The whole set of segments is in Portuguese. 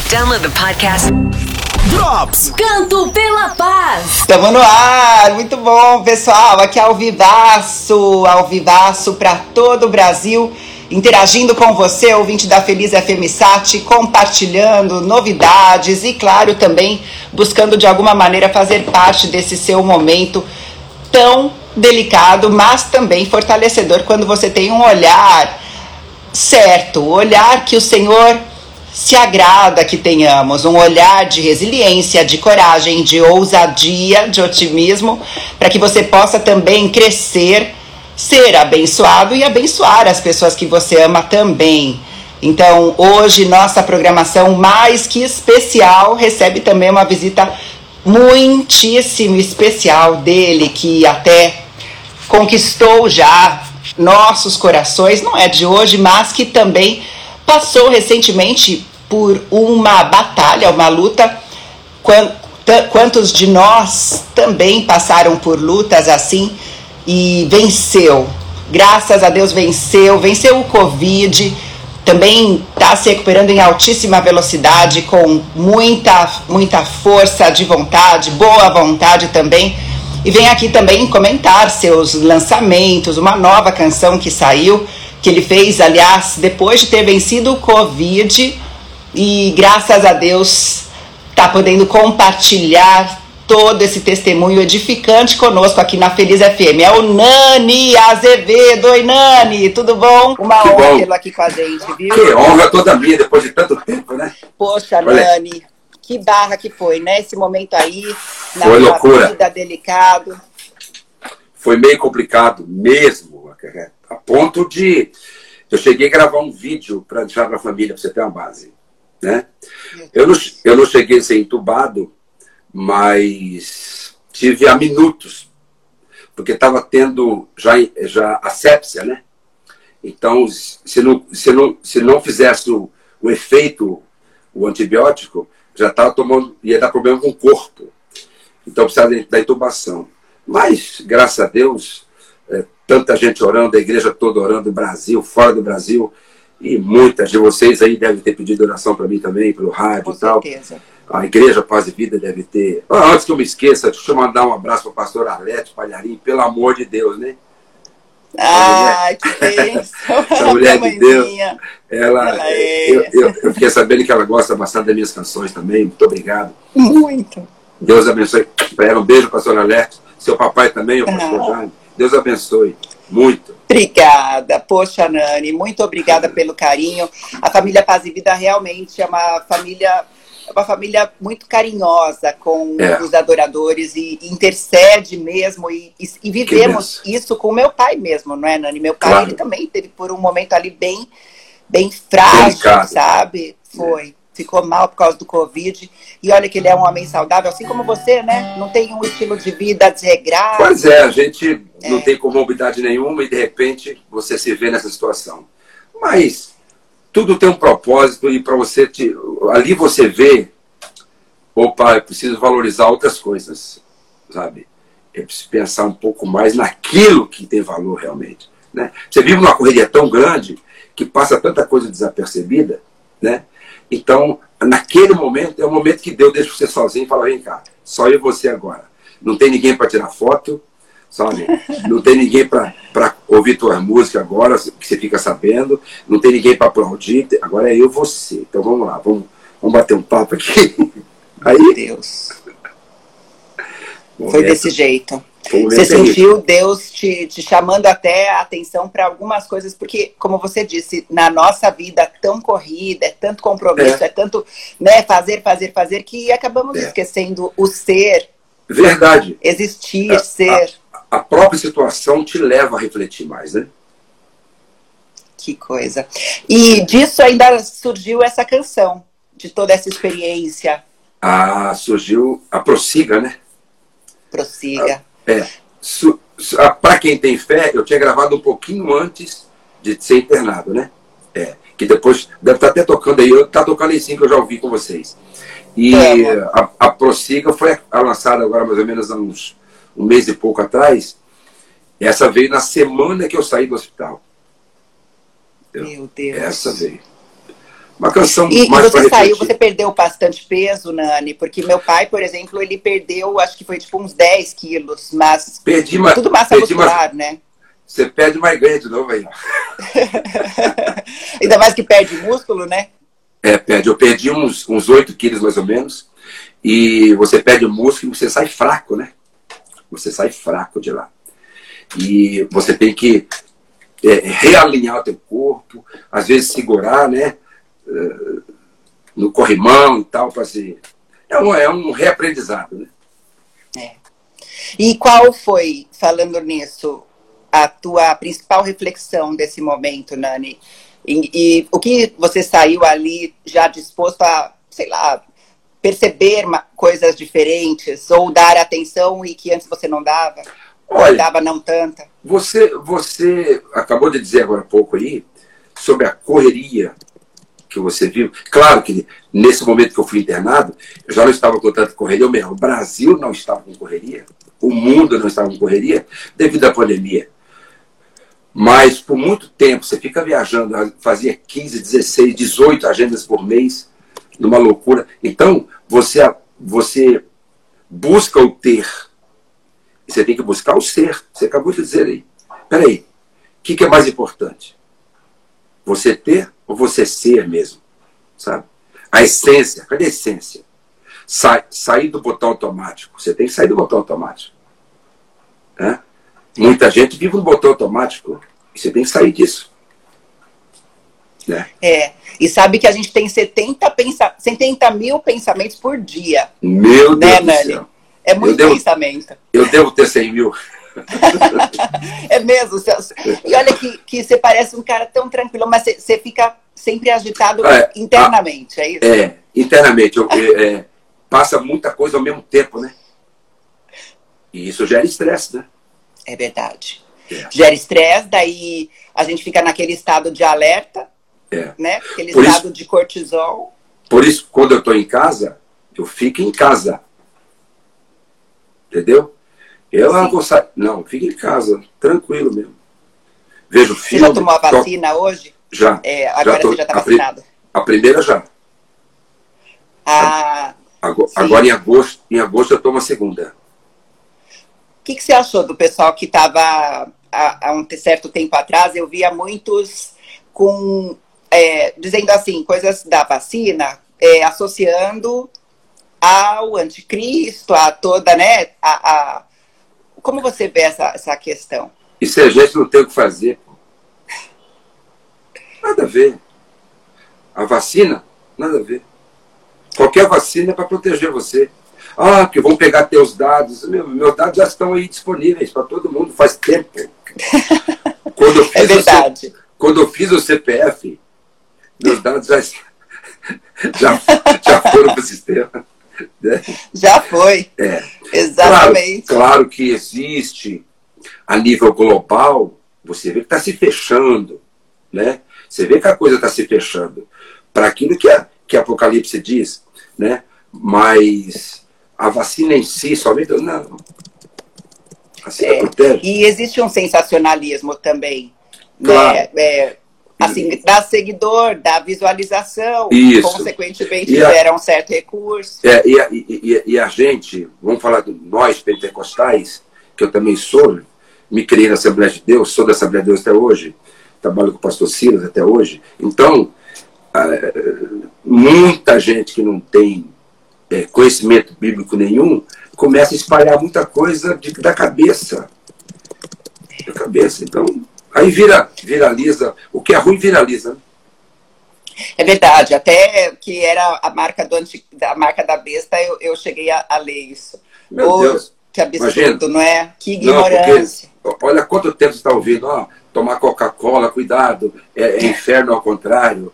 Download the podcast. Drops! Canto pela Paz! Estamos no ar, muito bom, pessoal. Aqui é ao vivaço para todo o Brasil, interagindo com você, ouvinte da Feliz FM Sat, compartilhando novidades e, claro, também buscando de alguma maneira fazer parte desse seu momento tão delicado, mas também fortalecedor quando você tem um olhar certo, o olhar que o Senhor se agrada que tenhamos, um olhar de resiliência, de coragem, de ousadia, de otimismo, para que você possa também crescer, ser abençoado e abençoar as pessoas que você ama também. Então, hoje, nossa programação mais que especial recebe também uma visita muitíssimo especial dele, que até conquistou já nossos corações, não é de hoje, mas que também passou recentemente por uma batalha, uma luta. Quantos de nós também passaram por lutas assim e venceu? Graças a Deus venceu o Covid, também está se recuperando em altíssima velocidade, com muita força de vontade, boa vontade também. E vem aqui também comentar seus lançamentos, uma nova canção que saiu, que ele fez, aliás, depois de ter vencido o Covid, e graças a Deus está podendo compartilhar todo esse testemunho edificante conosco aqui na Feliz FM. É o Nani Azevedo. Oi, Nani, tudo bom? Uma honra tê-lo aqui com a gente, viu? Que honra toda minha, depois de tanto tempo, né? Poxa, olha, Nani, que barra que foi, né? Esse momento aí, na foi sua loucura. Vida, delicado. Foi meio complicado mesmo, a ponto de eu cheguei a gravar um vídeo para deixar para a família, para você ter uma base, né? Eu não cheguei a ser entubado, mas tive há minutos, porque estava tendo já asepsia, né? Então, se não fizesse o efeito, o antibiótico, já estava tomando, ia dar problema com o corpo. Então, precisava da intubação. Mas, graças a Deus, tanta gente orando, a igreja toda orando, no Brasil, fora do Brasil, e muitas de vocês aí devem ter pedido oração para mim também, pelo rádio e tal. Certeza. A Igreja Paz e Vida deve ter. Antes que eu me esqueça, deixa eu mandar um abraço para o pastor Arlete Palharim, pelo amor de Deus, né? Ai, que bênção! Essa mulher de Deus, eu é... fiquei sabendo que ela gosta bastante das minhas canções também. Muito obrigado. Muito. Deus abençoe. Para ela, um beijo, pastor Arlete. Seu papai também, o pastor Jaime. Deus abençoe. Muito. Obrigada. Poxa, Nani, muito obrigada pelo carinho. A família Paz e Vida realmente é uma família muito carinhosa com os adoradores e intercede mesmo, e vivemos isso com meu pai mesmo, não é, Nani? Meu pai, ele também teve por um momento ali bem frágil, delicado, sabe? Ficou mal por causa do Covid, e olha que ele é um homem saudável, assim como você, né? Não tem um estilo de vida desregrado. Pois é, a gente não tem comorbidade nenhuma e de repente você se vê nessa situação. Mas tudo tem um propósito e para você, ali você vê, opa, eu preciso valorizar outras coisas, sabe? Eu preciso pensar um pouco mais naquilo que tem valor realmente, né? Você vive numa correria tão grande que passa tanta coisa desapercebida, né? Então, naquele momento, é o momento que Deus deixa você sozinho e fala, vem cá, só eu e você agora. Não tem ninguém para tirar foto, sabe? Não tem ninguém para ouvir tuas músicas agora, que você fica sabendo. Não tem ninguém para aplaudir. Agora é eu e você. Então vamos lá, vamos bater um papo aqui. Aí, meu Deus. Foi desse jeito. Você sentiu Deus te chamando até a atenção para algumas coisas, porque, como você disse, na nossa vida tão corrida, é tanto compromisso, é tanto, né, fazer, que acabamos esquecendo o ser. Verdade. Existir, ser. A própria situação te leva a refletir mais, né? Que coisa. E disso ainda surgiu essa canção, de toda essa experiência. Surgiu a Prossiga, né? Prossiga. Para quem tem fé, eu tinha gravado um pouquinho antes de ser internado, né? Que depois deve estar até tocando aí, está tocando aí sim, que eu já ouvi com vocês. E a Prossiga foi lançada agora mais ou menos há um mês e pouco atrás. Essa veio na semana que eu saí do hospital. Meu Deus. Essa veio. Uma canção E mais você para saiu, refletir. você perdeu bastante peso, Nani? Porque meu pai, por exemplo, ele perdeu, acho que foi tipo uns 10 quilos, mas tudo massa muscular, né? Você perde mais ganho de novo aí. Ainda mais que perde músculo, né? Perde. Eu perdi uns 8 quilos mais ou menos. E você perde o músculo e você sai fraco, né? Você sai fraco de lá. E você tem que realinhar o teu corpo, às vezes segurar, né? No corrimão e tal, para ser. É um reaprendizado, né? E qual foi, falando nisso, a tua principal reflexão desse momento, Nani? E o que você saiu ali já disposto a, sei lá, perceber coisas diferentes ou dar atenção e que antes você não dava? Olha, ou dava não tanta? Você acabou de dizer agora há pouco aí sobre a correria que você viu. Claro que nesse momento que eu fui internado, eu já não estava com tanta correria, o Brasil não estava com correria, o mundo não estava com correria devido à pandemia. Mas por muito tempo você fica viajando, fazia 15, 16, 18 agendas por mês, numa loucura. Então, você busca o ter. E você tem que buscar o ser. Você acabou de dizer aí. Peraí, o que é mais importante? Você ter ou você ser mesmo? Sabe? A essência. Cadê a essência? Sair do botão automático. Você tem que sair do botão automático. Né? Muita gente vive no botão automático. E você tem que sair disso. Né? E sabe que a gente tem 70 mil pensamentos por dia. Meu Deus do Nani? céu. É muito pensamento. Eu devo ter 100 mil. É mesmo. E olha que você parece um cara tão tranquilo, mas você fica sempre agitado internamente, é isso? Internamente. Passa muita coisa ao mesmo tempo, né? E isso gera estresse, né? É verdade. Gera estresse, daí a gente fica naquele estado de alerta, né? Aquele estado de cortisol. Por isso, quando eu estou em casa, eu fico em casa. Entendeu? Eu não vou sair. Não, fica em casa, tranquilo mesmo. Vejo filme. Você já tomou a vacina hoje? Já. Agora você já está vacinado? A primeira já. Agora em agosto eu tomo a segunda. O que você achou do pessoal que estava há um certo tempo atrás? Eu via muitos dizendo assim, coisas da vacina, associando ao anticristo, a toda, né? Como você vê essa questão? E se a gente não tem o que fazer? Nada a ver. A vacina, nada a ver. Qualquer vacina é para proteger você. Porque vão pegar teus dados. Meus dados já estão aí disponíveis para todo mundo faz tempo. Quando eu fiz o CPF, meus dados já foram para o sistema. Né? Já foi. Exatamente. Claro que existe, a nível global, você vê que está se fechando. Né? Você vê que a coisa está se fechando para aquilo que Apocalipse diz. Né? Mas a vacina em si, somente... Não. Assim protege. E existe um sensacionalismo também. Claro. Né? Assim, dá seguidor, dá visualização, isso. Consequentemente gera um certo recurso. E a gente, vamos falar de nós pentecostais, que eu também sou, me criei na Assembleia de Deus, sou da Assembleia de Deus até hoje, trabalho com o pastor Silas até hoje. Então, muita gente que não tem conhecimento bíblico nenhum, começa a espalhar muita coisa da cabeça. Da cabeça, então... Aí viraliza. O que é ruim viraliza. É verdade. Até que era a marca da besta, eu cheguei a ler isso. Meu Deus. Que absurdo, imagina. Não é? Que ignorância. Não, olha quanto tempo você está ouvindo. Tomar Coca-Cola, cuidado. É inferno ao contrário.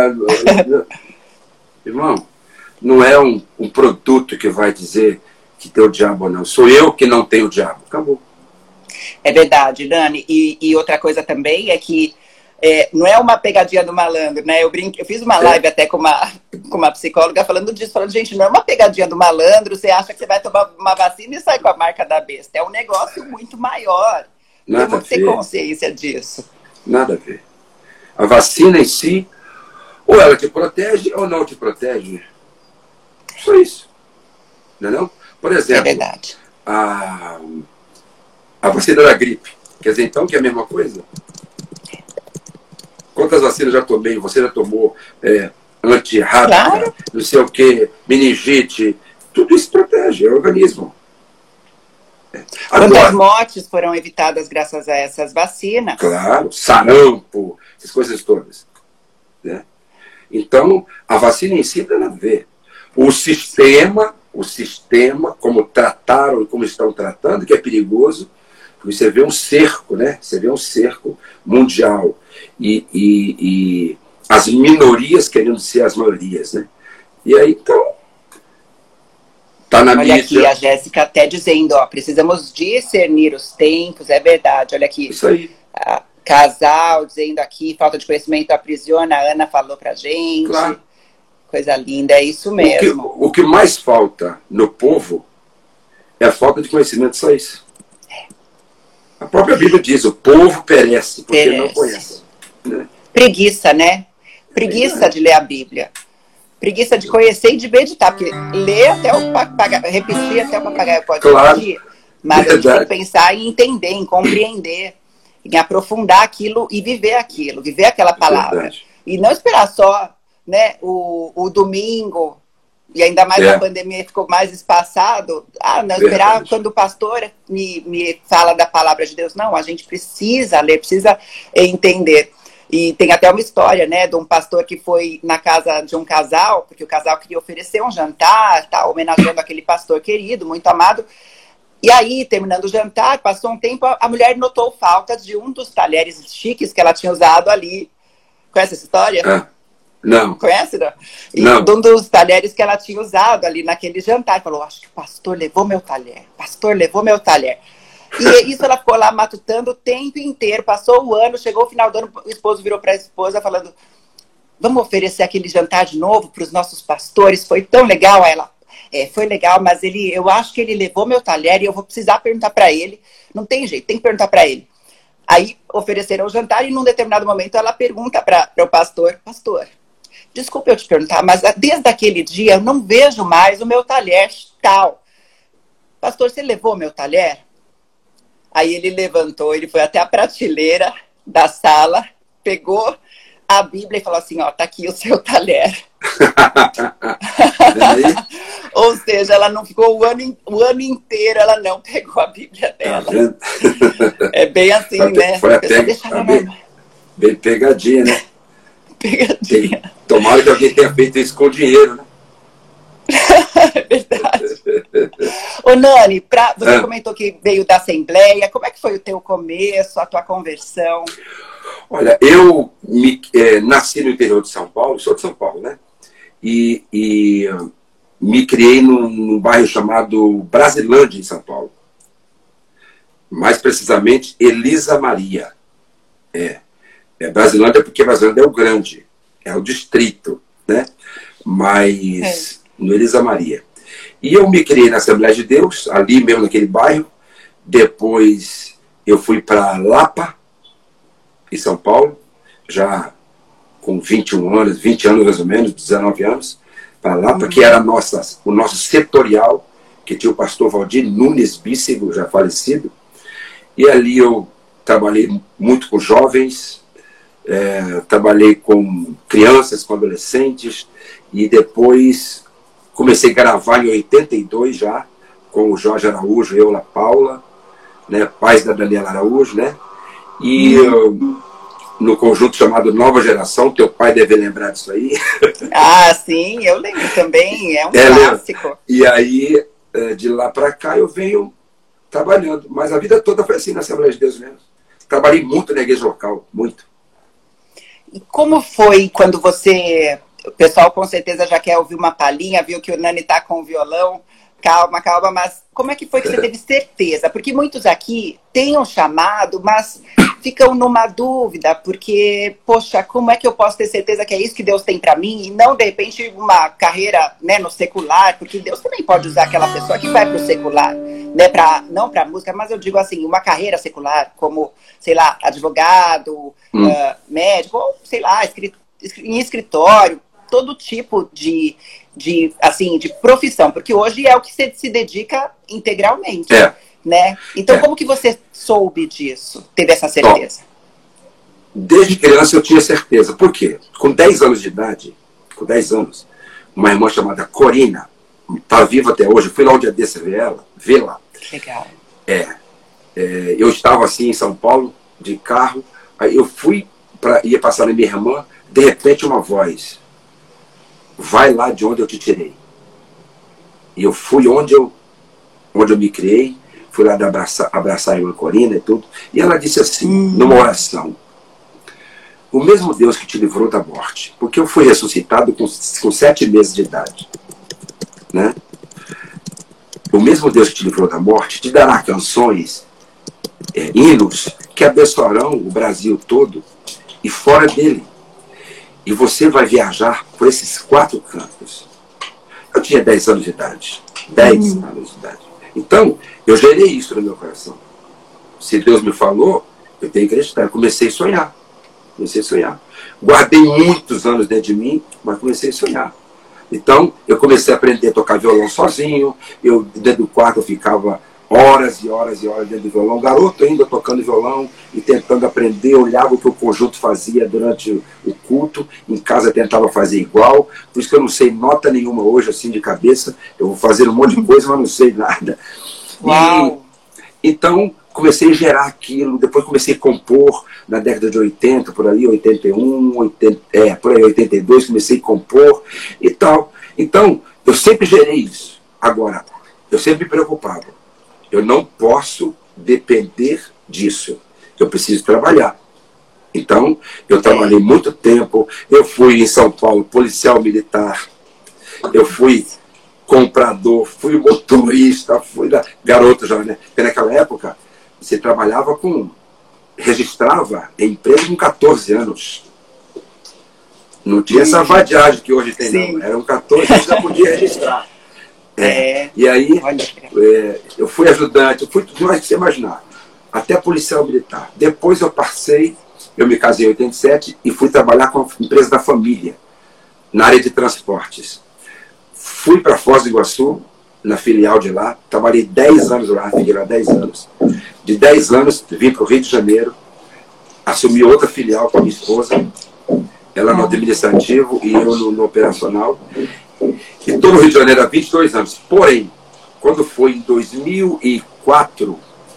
Irmão, não é um produto que vai dizer que tem o diabo ou não. Sou eu que não tenho o diabo. Acabou. É verdade, Nani. E outra coisa também é que não é uma pegadinha do malandro, né? Eu fiz uma live até com uma psicóloga falando disso, falando, gente, não é uma pegadinha do malandro, você acha que você vai tomar uma vacina e sai com a marca da besta. É um negócio muito maior. Temos que ter consciência disso. Nada a ver. A vacina em si, Ou ela te protege ou não te protege. Só isso. Não é não? Por exemplo, É verdade. A vacina da gripe. Quer dizer, então, que é a mesma coisa? Quantas vacinas já tomei? Você já tomou antirrábica, Claro. não sei o quê, meningite. Tudo isso protege o organismo. Quantas Agora, mortes foram evitadas graças a essas vacinas? claro, sarampo, essas coisas todas. Né? Então, a vacina em si dá a ver. O sistema, como trataram e como estão tratando, que é perigoso, porque você vê um cerco, né? Você vê um cerco mundial. E as minorias querendo ser as maiorias, né? E aí, então, tá na Olha mídia. aqui, a Jéssica até dizendo, ó, precisamos discernir os tempos, é verdade, olha aqui. Isso aí. Casal dizendo aqui, falta de conhecimento aprisiona, a Ana falou pra gente. Claro. Coisa linda, é isso mesmo. O que mais falta no povo é a falta de conhecimento, só isso. A própria Bíblia diz, o povo perece porque não conhece. Né? Preguiça, né? Preguiça de ler a Bíblia. Preguiça de conhecer e de meditar, porque ler até o papagaio, repetir até o papagaio pode repetir, mas a gente tem que pensar em entender, em compreender, em aprofundar aquilo e viver aquilo, viver aquela palavra. E não esperar só, né, o domingo, e ainda mais a pandemia ficou mais espaçado, não esperar quando o pastor me fala da palavra de Deus. Não, a gente precisa ler, precisa entender. E tem até uma história, né, de um pastor que foi na casa de um casal, porque o casal queria oferecer um jantar, tá, homenageando aquele pastor querido, muito amado. E aí, terminando o jantar, passou um tempo, a mulher notou falta de um dos talheres chiques que ela tinha usado ali. Conhece essa história? Não. Conhece, não? Não. De um dos talheres que ela tinha usado ali naquele jantar. Falou, acho que o pastor levou meu talher. Pastor levou meu talher. E isso ela ficou lá matutando o tempo inteiro. Passou o ano, chegou o final do ano, o esposo virou para a esposa falando, vamos oferecer aquele jantar de novo para os nossos pastores? Foi tão legal. Aí ela, foi legal, mas eu acho que ele levou meu talher e eu vou precisar perguntar para ele. Não tem jeito, tem que perguntar para ele. Aí ofereceram o jantar e num determinado momento ela pergunta para o pastor, desculpa eu te perguntar, mas desde aquele dia eu não vejo mais o meu talher tal. Pastor, você levou o meu talher? Aí ele levantou, ele foi até a prateleira da sala, pegou a Bíblia e falou assim, ó, tá aqui o seu talher. Ou seja, ela não ficou o ano inteiro, ela não pegou a Bíblia dela. É bem assim, né? Foi bem pegadinha, né? Pegadinha. Tomara que alguém tenha feito isso com dinheiro, né? É verdade. Ô Nani, você comentou que veio da Assembleia, como é que foi o teu começo, a tua conversão? Olha, eu nasci no interior de São Paulo, sou de São Paulo, né? E me criei num bairro chamado Brasilândia, em São Paulo. Mais precisamente, Elisa Maria. Brasilândia porque Brasilândia é o grande, é o distrito, né? Mas no Elisa Maria. E eu me criei na Assembleia de Deus, ali mesmo naquele bairro. Depois eu fui para Lapa, em São Paulo, já com 21 anos, 20 anos mais ou menos, 19 anos, para Lapa, que era o nosso setorial, que tinha o pastor Valdir Nunes Bícego, já falecido. E ali eu trabalhei muito com jovens, trabalhei com crianças, com adolescentes, e depois comecei a gravar em 82 já, com o Jorge Araújo e eu, La Paula, né, pais da Daniela Araújo, né? E no conjunto chamado Nova Geração, teu pai deve lembrar disso aí. Ah, sim, eu lembro também, é um clássico. E aí, de lá para cá, eu venho trabalhando, mas a vida toda foi assim na Assembleia de Deus mesmo. Trabalhei muito na igreja local, muito. E como foi quando você... O pessoal com certeza já quer ouvir uma palhinha, viu que o Nani tá com o violão. Calma, mas como é que foi que você teve certeza? Porque muitos aqui têm um chamado, mas ficam numa dúvida, porque, poxa, como é que eu posso ter certeza que é isso que Deus tem para mim? E não, de repente, uma carreira, né, no secular, porque Deus também pode usar aquela pessoa que vai pro secular, né, não para música, mas eu digo assim, uma carreira secular, como, sei lá, advogado, médico, ou, sei lá, em escritório, todo tipo assim, de profissão, porque hoje é o que você se dedica integralmente, né? Então, como que você soube disso? Teve essa certeza? Desde criança eu tinha certeza. Por quê? Com 10 anos de idade, uma irmã chamada Corina, está viva até hoje, eu fui lá um dia desse ver lá. Legal. Eu estava assim em São Paulo, de carro, aí eu ia passar na minha irmã, de repente uma voz: vai lá de onde eu te tirei. E eu fui onde eu me criei, fui lá abraçar a irmã Corina e tudo, e ela disse assim, numa oração: o mesmo Deus que te livrou da morte, porque eu fui ressuscitado com 7 meses de idade, né? O mesmo Deus que te livrou da morte te dará canções, hinos, que abençoarão o Brasil todo e fora dele. E você vai viajar por esses 4 cantos. Eu tinha 10 anos de idade. 10 anos de idade. Então, eu gerei isso no meu coração. Se Deus me falou, eu tenho que acreditar. Eu comecei a sonhar. Guardei muitos anos dentro de mim, mas comecei a sonhar. Então, eu comecei a aprender a tocar violão sozinho. Eu, dentro do quarto, eu ficava horas e horas e horas dentro do violão. Garoto ainda tocando violão e tentando aprender. Olhava o que o conjunto fazia durante o culto. Em casa tentava fazer igual. Por isso que eu não sei nota nenhuma hoje, assim, de cabeça. Eu vou fazer um monte de coisa, mas não sei nada. Uau! Então, comecei a gerar aquilo. Depois comecei a compor na década de 80, por ali, 81, 82, comecei a compor e tal. Então, eu sempre gerei isso. Agora, eu sempre me preocupava. Eu não posso depender disso. Eu preciso trabalhar. Então, eu trabalhei muito tempo. Eu fui em São Paulo policial militar. Eu fui comprador, fui motorista, fui garoto já, né? Porque naquela época, você trabalhava registrava em empresa com 14 anos. Não tinha essa vadiagem que hoje tem, Sim. não. Eram 14 anos, já podia registrar. E aí, eu fui ajudante, eu fui tudo mais que você imaginar. Até policial militar. Depois eu me casei em 87 e fui trabalhar com a empresa da família, na área de transportes. Fui para Foz do Iguaçu, na filial de lá, trabalhei 10 anos lá, fiquei lá 10 anos. De 10 anos, vim para o Rio de Janeiro, assumi outra filial com a minha esposa, ela no administrativo e eu no operacional. E estou no Rio de Janeiro há 22 anos. Porém, quando foi em 2004,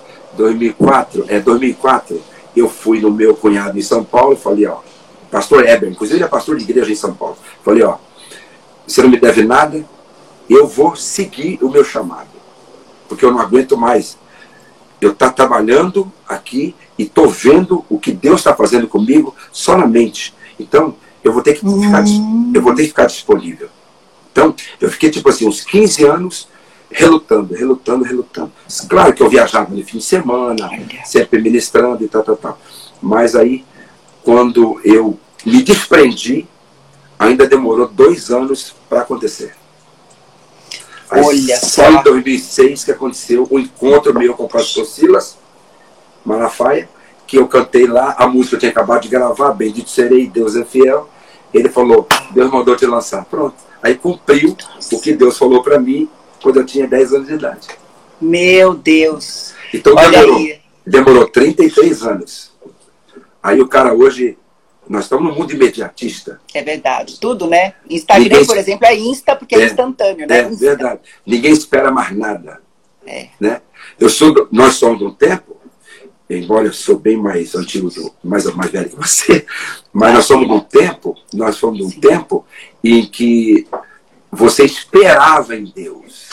eu fui no meu cunhado em São Paulo, falei, ó, pastor Eber, inclusive ele é pastor de igreja em São Paulo. Falei, ó, você não me deve nada, eu vou seguir o meu chamado, porque eu não aguento mais. Eu estou trabalhando aqui e estou vendo o que Deus está fazendo comigo só na mente. Então, eu vou ter que ficar disponível. Então, eu fiquei, tipo assim, uns 15 anos relutando. Claro que eu viajava no fim de semana, sempre ministrando e tal. Mas aí, quando eu me desprendi, ainda demorou 2 anos para acontecer. Aí, olha só em 2006 que aconteceu o encontro meu com o pastor Silas Malafaia, que eu cantei lá, a música eu tinha acabado de gravar, Bendito Serei, Deus é Fiel. Ele falou, Deus mandou te lançar. Pronto. Aí cumpriu o que Deus falou para mim quando eu tinha 10 anos de idade. Meu Deus. Então demorou 33 anos. Aí o cara hoje, nós estamos no mundo imediatista. É verdade. Tudo, né? Instagram, por exemplo, é Insta porque é instantâneo, né? É verdade. Ninguém espera mais nada. Né? Nós somos de um tempo, embora eu sou bem mais antigo, mais velho que você, mas nós somos de um tempo em que você esperava em Deus.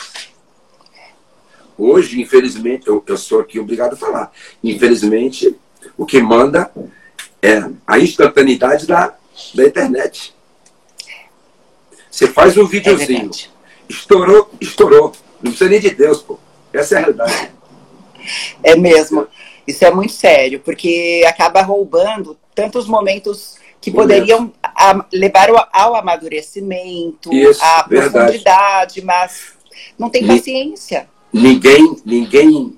Hoje, infelizmente, eu sou aqui obrigado a falar, infelizmente, o que manda é a instantaneidade da internet. Você faz um videozinho, estourou. Não precisa nem de Deus, pô. Essa é a realidade. É mesmo. Isso é muito sério, porque acaba roubando tantos momentos que poderiam levar ao amadurecimento, à profundidade, mas não tem paciência. Ninguém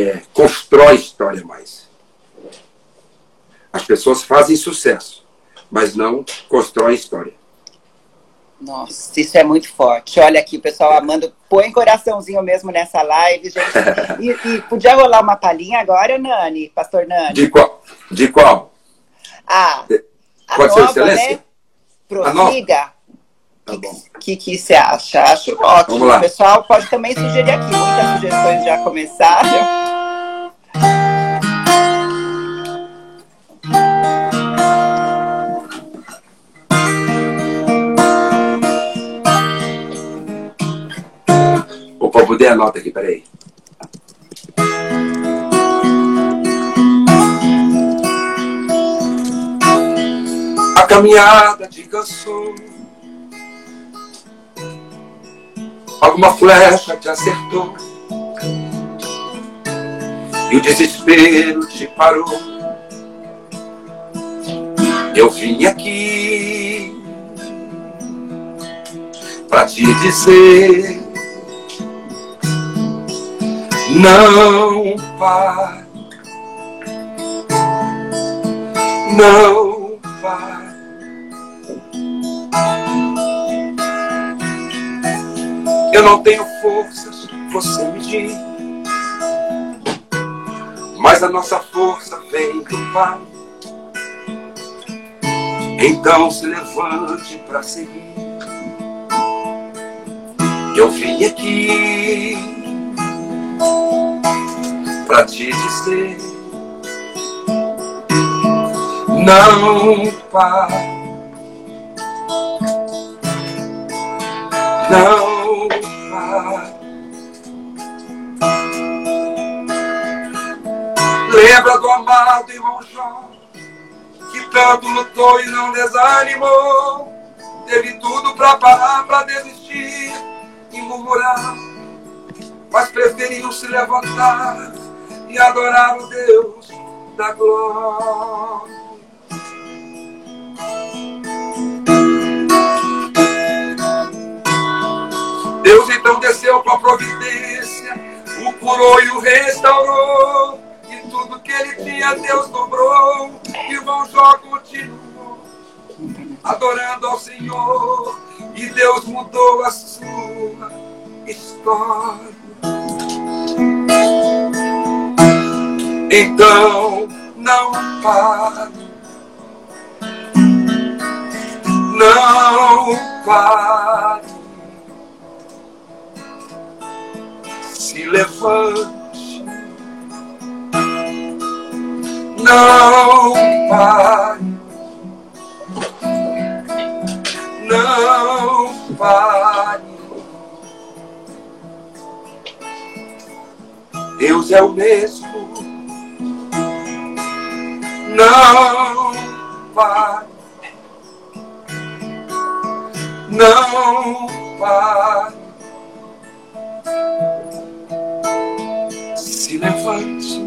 constrói história mais. As pessoas fazem sucesso, mas não constroem história. Nossa, isso é muito forte. Olha aqui, pessoal amando. Põe coraçãozinho mesmo nessa live, gente. E podia rolar uma palhinha agora, Nani, pastor Nani? De qual? De qual? A Pode nova, ser excelência? né? Prossiga. Tá bom. O que você acha? Acho ótimo. Vamos lá. O pessoal pode também sugerir aqui. Muitas sugestões já começaram. Opa, vou dar a nota aqui, peraí. A caminhada te cansou, alguma flecha te acertou e o desespero te parou. Eu vim aqui pra te dizer: não pare, não pare. Eu não tenho forças, você me diz, mas a nossa força vem do Pai. Então se levante para seguir. Eu vim aqui pra te dizer: não pare, não pare. Lembra do amado irmão Jó, que tanto lutou e não desanimou, teve tudo pra parar, pra desistir e murmurar, mas preferiu se levantar e adorar o Deus da glória. Deus então desceu com a providência, o curou e o restaurou, e tudo que ele tinha Deus dobrou. Irmão Jó continuou adorando ao Senhor, e Deus mudou a sua história. Então não pare, não pare, se levante, não pare, não pare. Deus é o mesmo. Não pare, não pare, se levante.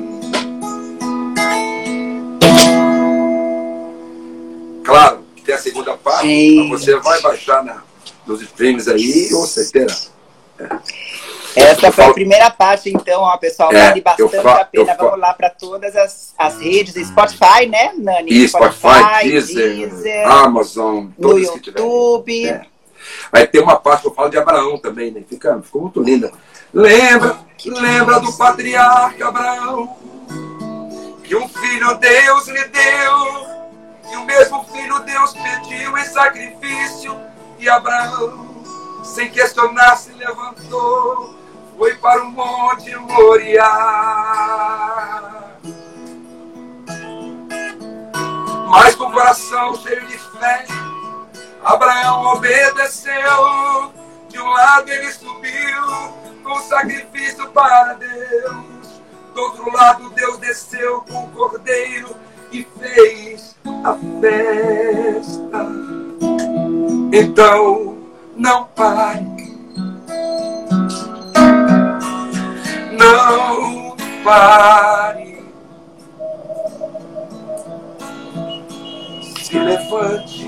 Claro que tem a segunda parte, mas você vai baixar nos streams aí ou você terá. Essa foi a primeira parte, então, ó, pessoal, vale bastante a pena. Vamos lá para todas as redes, Spotify, né, Nani? E Spotify, Deezer, Amazon, no YouTube. Vai ter uma parte que eu falo de Abraão também, né? Ficou muito linda. Lembra do patriarca Abraão, que um filho Deus lhe deu, e o mesmo filho Deus pediu em sacrifício, e Abraão, sem questionar, se levantou, foi para o Monte Moriá. Mas com o coração cheio de fé, Abraão obedeceu. De um lado ele subiu com sacrifício para Deus, do outro lado Deus desceu com o cordeiro e fez a festa. Então não pare, não pare, se levante.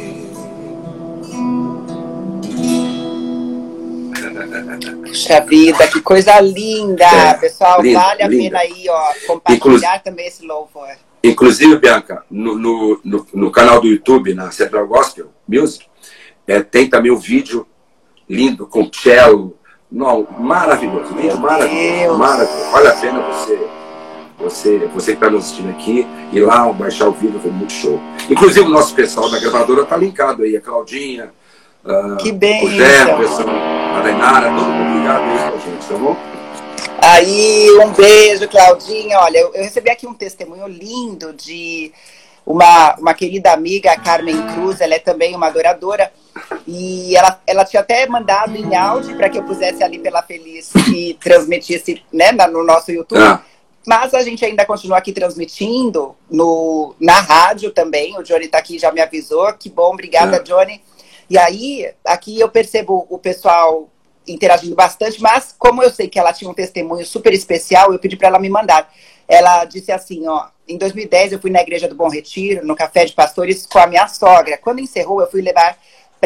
Puxa vida, que coisa linda, pessoal, linda, vale a linda. pena aí, ó, compartilhar também esse louvor. Inclusive, Bianca, no canal do YouTube, na Central Gospel Music, tem também o vídeo lindo, com cello. Não, maravilhoso, vídeo maravilhoso, maravilhoso. Vale a pena você que está nos assistindo aqui, ir lá, baixar o vídeo, foi muito show. Inclusive, o nosso pessoal da gravadora está linkado aí, a Claudinha, que bem, o Jefferson, a Dainara, todo mundo ligado aí com a gente, tá bom? Aí, um beijo, Claudinha. Olha, eu recebi aqui um testemunho lindo de uma querida amiga, a Carmen Cruz. Ela é também uma adoradora. E ela tinha até mandado em áudio para que eu pusesse ali pela Feliz e transmitisse, né, no nosso YouTube. Mas a gente ainda continua aqui transmitindo na rádio também. O Johnny está aqui, já me avisou. Que bom, obrigada, Johnny. E aí, aqui eu percebo o pessoal interagindo bastante, mas como eu sei que ela tinha um testemunho super especial, eu pedi para ela me mandar. Ela disse assim, ó, em 2010 eu fui na Igreja do Bom Retiro, no Café de Pastores, com a minha sogra. Quando encerrou, eu fui levar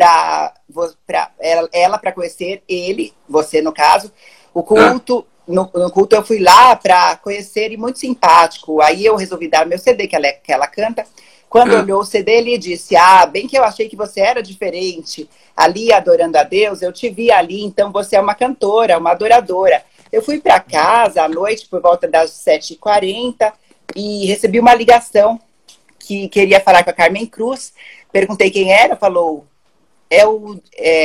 ela para conhecer ele, você no caso, o culto. No culto eu fui lá para conhecer, e muito simpático. Aí eu resolvi dar meu CD, que ela canta. Quando olhou o CD, ele disse, bem que eu achei que você era diferente. Ali, adorando a Deus, eu te vi ali, então você é uma cantora, uma adoradora. Eu fui para casa à noite, por volta das 7h40, e recebi uma ligação que queria falar com a Carmen Cruz. Perguntei quem era, falou, é o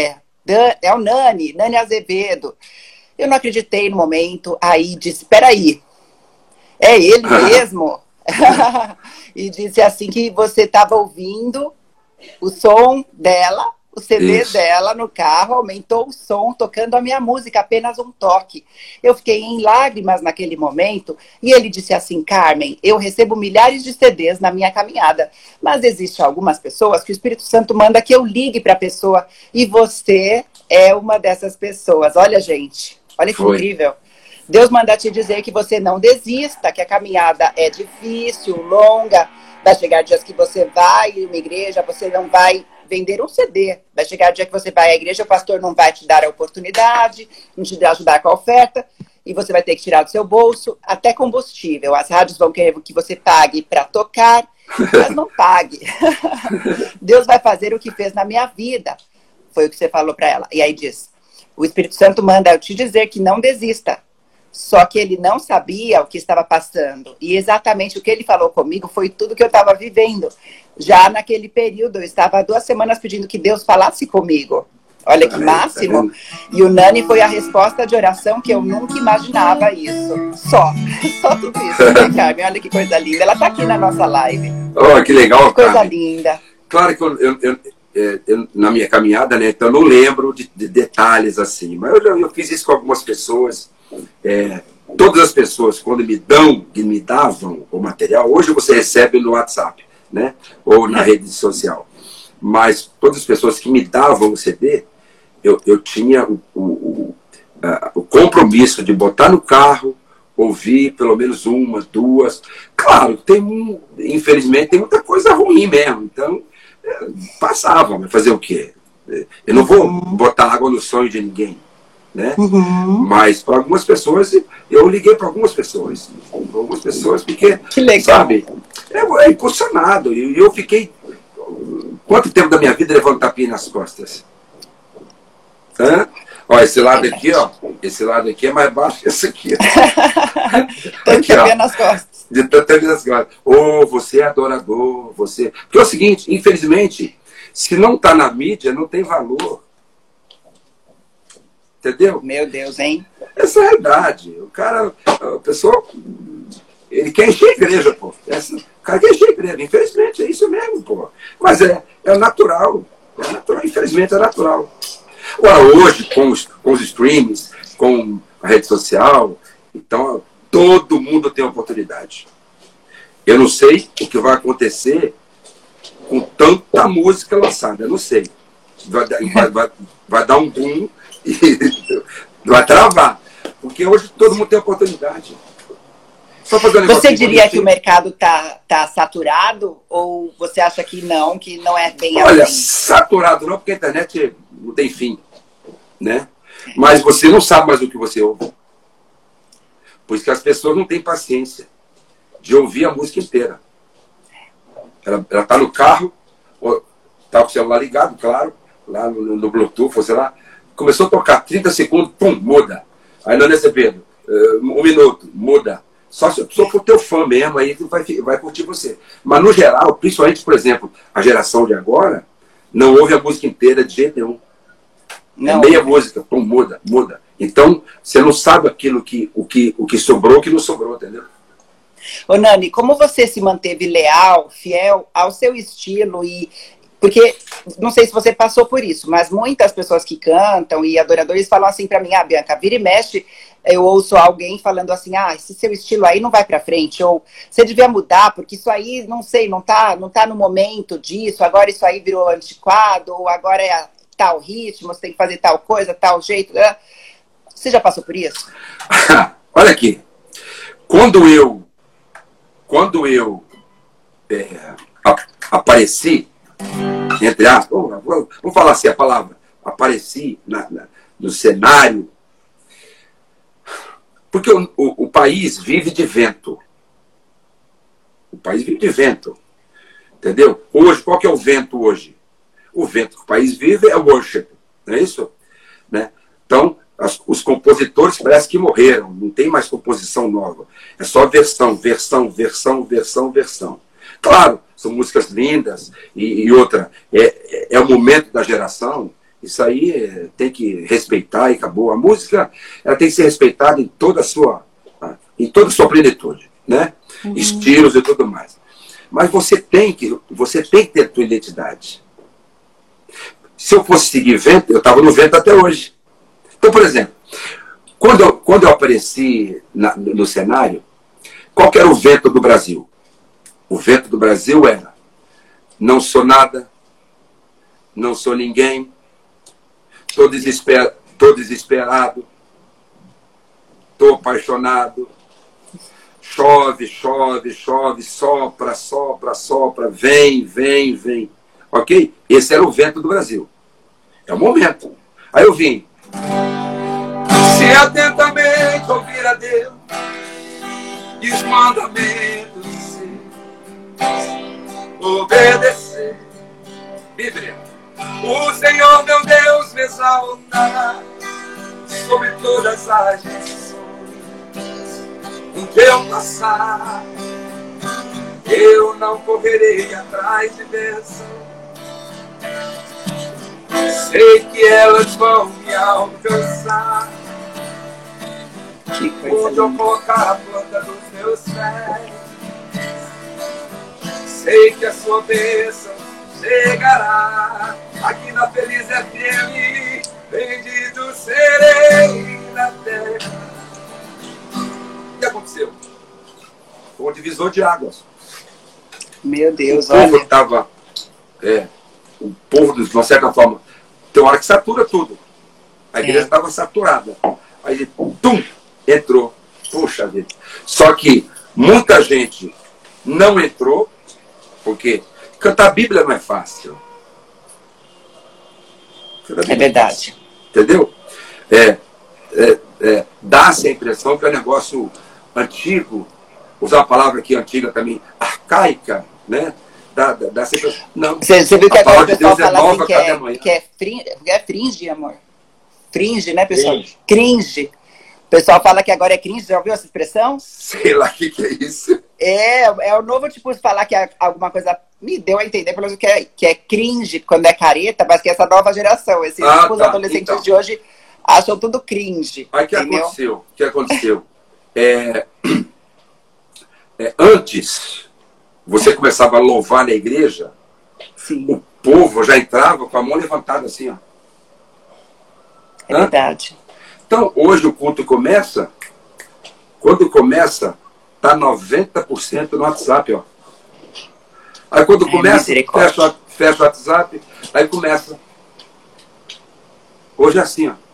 Nani Azevedo. Eu não acreditei no momento, aí disse, peraí, é ele mesmo? E disse assim que você estava ouvindo o som dela, o CD dela no carro, aumentou o som, tocando a minha música, apenas um toque. Eu fiquei em lágrimas naquele momento, e ele disse assim, Carmen, eu recebo milhares de CDs na minha caminhada, mas existem algumas pessoas que o Espírito Santo manda que eu ligue para a pessoa, e você é uma dessas pessoas. Olha, gente, olha que incrível. Deus manda te dizer que você não desista, que a caminhada é difícil, longa. Vai chegar dias que você vai em uma igreja, você não vai vender um CD. Vai chegar dia que você vai à igreja, o pastor não vai te dar a oportunidade, não te ajudar com a oferta, e você vai ter que tirar do seu bolso até combustível. As rádios vão querer que você pague para tocar, mas não pague. Deus vai fazer o que fez na minha vida. Foi o que você falou para ela. E aí diz, o Espírito Santo manda eu te dizer que não desista. Só que ele não sabia o que estava passando. E exatamente o que ele falou comigo foi tudo que eu estava vivendo. Já naquele período, eu estava 2 semanas pedindo que Deus falasse comigo. Olha que máximo. E o Nani foi a resposta de oração que eu nunca imaginava isso. Só tudo isso, né, Carmen? Olha que coisa linda. Ela está aqui na nossa live. Oh, que legal, que coisa Carmen. Linda. Claro que eu, na minha caminhada, né, então eu não lembro de detalhes assim. Mas eu fiz isso com algumas pessoas. Todas as pessoas, quando me davam o material, hoje você recebe no WhatsApp, né? Ou na rede social. Mas todas as pessoas que me davam o CD, eu tinha o compromisso de botar no carro, ouvir pelo menos 1, 2. Claro, infelizmente tem muita coisa ruim mesmo. Então, passava, mas fazer o quê? Eu não vou botar água no sonho de ninguém. Né? Mas para algumas pessoas, eu liguei para algumas pessoas porque, sabe, é impulsionado. E eu fiquei, quanto tempo da minha vida levando tapinha nas costas? Ó, esse lado aqui é mais baixo que esse aqui. Tanto tapinha nas costas. De tanto tapinha nas costas. Você é adorador, você... Porque é o seguinte, infelizmente, se não está na mídia, não tem valor. Entendeu? Meu Deus, hein? Essa é a realidade. A pessoa, ele quer encher a igreja, pô. O cara quer encher a igreja. Infelizmente, é isso mesmo, pô. Mas é natural. É natural. Infelizmente, é natural. Agora, hoje, com os streams, com a rede social, então, todo mundo tem oportunidade. Eu não sei o que vai acontecer com tanta música lançada. Eu não sei. Vai dar um boom e vai travar. Porque hoje todo mundo tem oportunidade. Você diria que o mercado tá saturado? Ou você acha que não é bem assim? Olha, saturado não, porque a internet não tem fim. Né? Mas você não sabe mais o que você ouve. Por isso que as pessoas não têm paciência de ouvir a música inteira. Ela tá no carro, tá com o celular ligado, claro, lá no Bluetooth, sei lá. Começou a tocar 30 segundos, pum, muda. Aí não é Pedro, 1 minuto, muda. Só se a pessoa for teu fã mesmo, aí vai curtir você. Mas no geral, principalmente, por exemplo, a geração de agora, não ouve a música inteira de jeito nenhum. Não. É meia música, pum, muda. Então, você não sabe o que sobrou, o que não sobrou, entendeu? Ô Nani, como você se manteve leal, fiel ao seu estilo porque, não sei se você passou por isso, mas muitas pessoas que cantam e adoradores falam assim pra mim, Bianca, vira e mexe, eu ouço alguém falando assim, esse seu estilo aí não vai pra frente, ou você devia mudar, porque isso aí, não sei, não tá no momento disso, agora isso aí virou antiquado, ou agora é tal ritmo, você tem que fazer tal coisa, tal jeito. Você já passou por isso? Olha aqui, quando eu apareci, entre aspas, vamos falar assim a palavra, apareci no cenário, porque o país vive de vento. O país vive de vento. Entendeu? Hoje, qual que é o vento hoje? O vento que o país vive é o worship. Não é isso? Né? Então, os compositores parece que morreram. Não tem mais composição nova. É só versão. Claro, são músicas lindas e outra. É o momento da geração. Isso aí tem que respeitar e acabou. A música ela tem que ser respeitada em toda a sua plenitude, né? Uhum. Estilos e tudo mais. Mas você tem que ter a tua identidade. Se eu fosse seguir vento, eu estava no vento até hoje. Então, por exemplo, quando eu apareci no cenário, qual que era o vento do Brasil? O vento do Brasil era: não sou nada, não sou ninguém, estou desesperado, estou apaixonado, chove, sopra, vem. Ok? Esse era o vento do Brasil. É o momento. Aí eu vim. Se atentamente ouvir a Deus e os mandamentos obedecer, Bíblia. O Senhor meu Deus me exalta sobre todas as gerações. Onde eu passar, eu não correrei atrás de bênção. Sei que elas vão me alcançar. Onde eu colocar a planta dos meus pés, sei que a sua bênção chegará. Aqui na Feliz FM, bendito serei na terra. O que aconteceu? Foi um divisor de águas. Meu Deus, o povo estava... o povo, de uma certa forma, tem uma hora que satura tudo. A igreja estava saturada. Aí, entrou. Puxa vida. Só que muita gente não entrou, porque cantar a Bíblia não é fácil. É verdade. Entendeu? Dá-se a impressão que é um negócio antigo, usar a palavra aqui antiga também, arcaica, né? Dá sempre... Não. Você viu que agora o pessoal fala assim que é fringe, amor? Fringe, né, pessoal? Cringe. O pessoal fala que agora é cringe. Já ouviu essa expressão? Sei lá o que é isso. É o novo tipo de falar que alguma coisa... Me deu a entender, pelo menos, que é cringe quando é careta, mas que é essa nova geração. Os adolescentes de hoje acham tudo cringe. Aí o que aconteceu? Antes, você começava a louvar na igreja, sim, o povo já entrava com a mão levantada assim, ó. É verdade. Então, hoje o culto começa, quando começa, tá 90% no WhatsApp, ó. Aí quando começa, fecha o WhatsApp, aí começa. Hoje é assim, ó.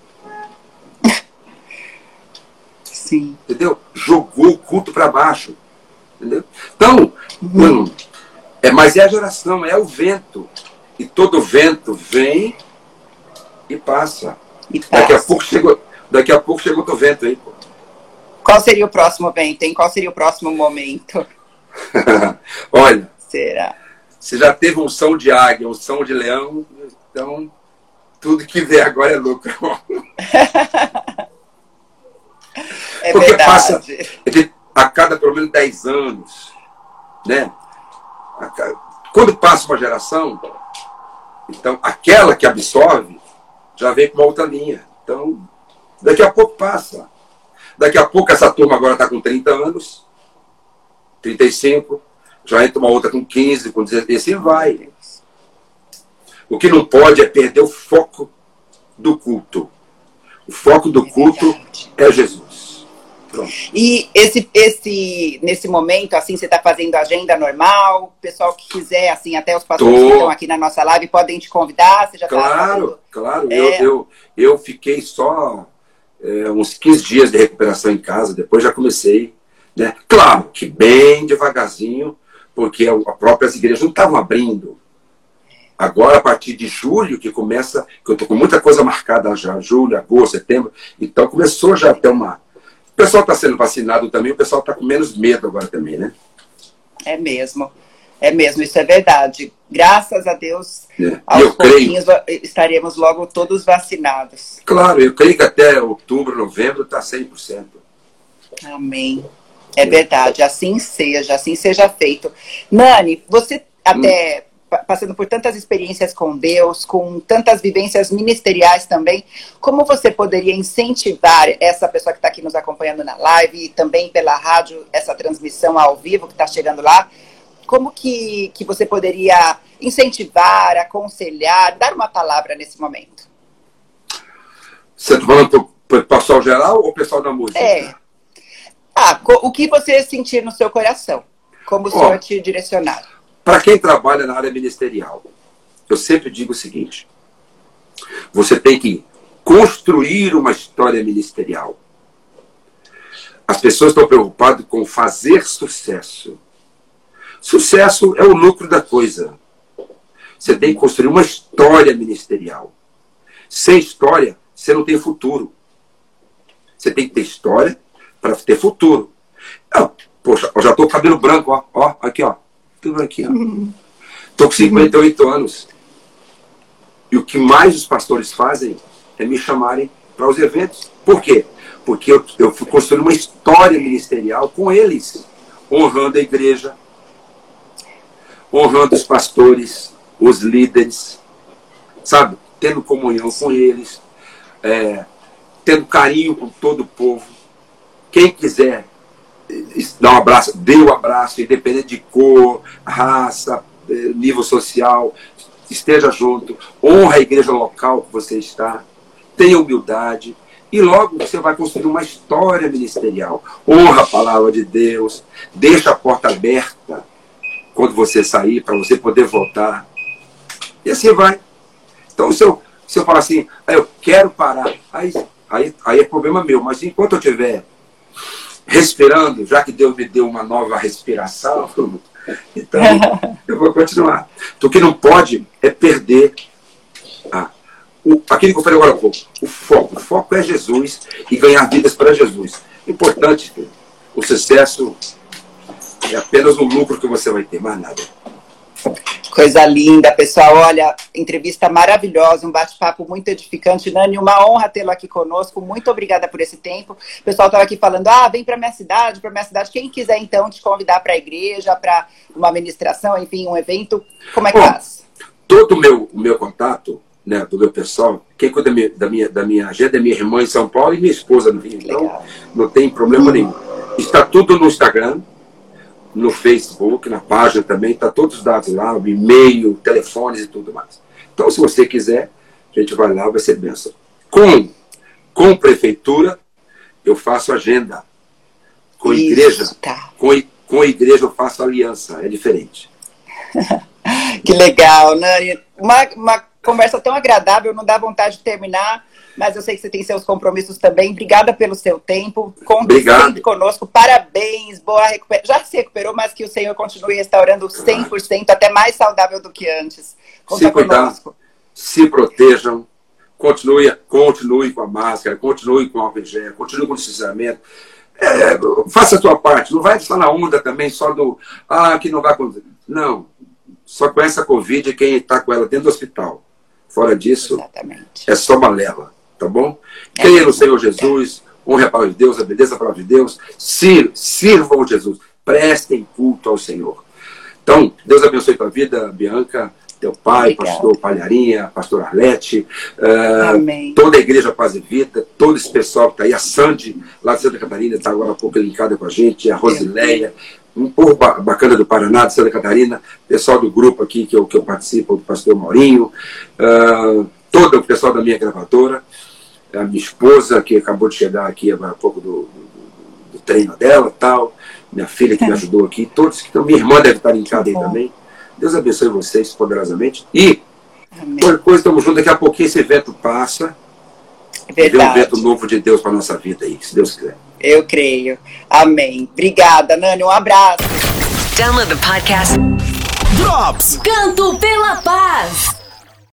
Sim. Entendeu? Jogou o culto para baixo. Entendeu? Então, mas é a geração, é o vento. E todo vento vem e passa. Daqui a pouco chegou o vento aí, pô. Qual seria o próximo vento, hein? Qual seria o próximo momento? Olha. Será? Você já teve um som de águia, um som de leão, então tudo que vier agora é lucro. É porque verdade. passa a cada pelo menos 10 anos, né? Quando passa uma geração, então aquela que absorve já vem com uma outra linha. Então, daqui a pouco passa. Daqui a pouco essa turma agora está com 30 anos, 35, já entra uma outra com 15, com 16, e assim vai. O que não pode é perder o foco do culto. O foco do culto é Jesus. Pronto. E nesse momento, assim, você está fazendo agenda normal? O pessoal que quiser, assim, até os pastores que estão aqui na nossa live podem te convidar? Você já claro. Eu fiquei só uns 15 dias de recuperação em casa, depois já comecei, né? Claro que bem devagarzinho, porque as próprias igrejas não estavam abrindo. Agora, a partir de julho, que começa, que eu estou com muita coisa marcada já, julho, agosto, setembro, então começou já a ter uma... O pessoal está sendo vacinado também, o pessoal está com menos medo agora também, né? É mesmo, isso é verdade. Graças a Deus, aos pouquinhos estaremos logo todos vacinados. Claro, eu creio que até outubro, novembro está 100%. Amém. É verdade, assim seja feito. Nani, você até... passando por tantas experiências com Deus, com tantas vivências ministeriais também, como você poderia incentivar essa pessoa que está aqui nos acompanhando na live e também pela rádio, essa transmissão ao vivo que está chegando lá, como que você poderia incentivar, aconselhar, dar uma palavra nesse momento? Você está falando para o pessoal geral ou o pessoal da música? O que você sentir no seu coração, como o Senhor te direcionar. Para quem trabalha na área ministerial, eu sempre digo o seguinte: você tem que construir uma história ministerial. As pessoas estão preocupadas com fazer sucesso. Sucesso é o lucro da coisa. Você tem que construir uma história ministerial. Sem história, você não tem futuro. Você tem que ter história para ter futuro. Poxa, eu já estou com cabelo branco, ó, aqui, ó. Tudo aqui, ó. Estou com 58 anos. E o que mais os pastores fazem é me chamarem para os eventos. Por quê? Porque eu fui construir uma história ministerial com eles, honrando a igreja, honrando os pastores, os líderes, sabe? Tendo comunhão com eles, tendo carinho com todo o povo. Quem quiser dar um abraço, dê um abraço, independente de cor, raça, nível social, esteja junto, honra a igreja local que você está, tenha humildade, e logo você vai construir uma história ministerial. Honra a palavra de Deus, deixa a porta aberta quando você sair, para você poder voltar. E assim vai. Então, se eu falar assim, eu quero parar, aí é problema meu, mas enquanto eu estiver respirando, já que Deus me deu uma nova respiração, então eu vou continuar. Então, o que não pode é perder aquilo que eu falei agora há pouco, o foco. O foco é Jesus e ganhar vidas para Jesus. Importante, o sucesso é apenas um lucro que você vai ter, mais nada. Coisa linda, pessoal. Olha, entrevista maravilhosa, um bate-papo muito edificante. Nani, uma honra tê-lo aqui conosco. Muito obrigada por esse tempo. O pessoal estava aqui falando, vem para minha cidade, para minha cidade. Quem quiser, então, te convidar para a igreja, para uma ministração, enfim, um evento, como é que faz? Todo o meu contato, né, do meu pessoal, quem cuida da minha agenda é minha irmã em São Paulo e minha esposa no Rio. Então, não tem problema nenhum. Está tudo no Instagram, no Facebook, na página também, está todos os dados lá, o e-mail, telefones e tudo mais. Então, se você quiser, a gente vai lá, vai ser bênção. Com prefeitura, eu faço agenda. Com igreja, com igreja eu faço aliança, é diferente. Que legal, Nani. Uma conversa tão agradável, não dá vontade de terminar, mas eu sei que você tem seus compromissos também. Obrigada pelo seu tempo. Conte sempre conosco. Parabéns, boa recuperação. Já se recuperou, mas que o Senhor continue restaurando 100%, até mais saudável do que antes. Conta conosco. Se protejam, continue com a máscara, continue com o álcool em gel, continue com o distanciamento. Faça a sua parte. Não vai estar na onda também só do que não vai acontecer. Não. só conhece a Covid quem está com ela dentro do hospital. Fora disso, exatamente, é só balela, tá bom? Creia no Senhor Jesus, honre a palavra de Deus, obedeça a palavra de Deus, sirvam Jesus, prestem culto ao Senhor. Então, Deus abençoe tua vida, Bianca, teu pai, obrigada, pastor Palharinha, pastor Arlete, toda a igreja Paz e Vida, todo esse pessoal que está aí, a Sandy, lá de Santa Catarina, está agora há pouco linkada com a gente, a Rosileia, um povo bacana do Paraná, de Santa Catarina, pessoal do grupo aqui que eu participo, do pastor Maurinho, todo o pessoal da minha gravadora, a minha esposa, que acabou de chegar aqui agora há pouco do treino dela, tal, minha filha que me ajudou aqui, todos que estão, minha irmã deve estar linkada aí também. Deus abençoe vocês poderosamente. E, qualquer coisa, estamos juntos. Daqui a pouquinho esse evento passa. Verdade. Vem um evento novo de Deus para a nossa vida aí, se Deus quiser. Eu creio. Amém. Obrigada, Nani. Um abraço. Download the podcast. Drops. Canto pela Paz.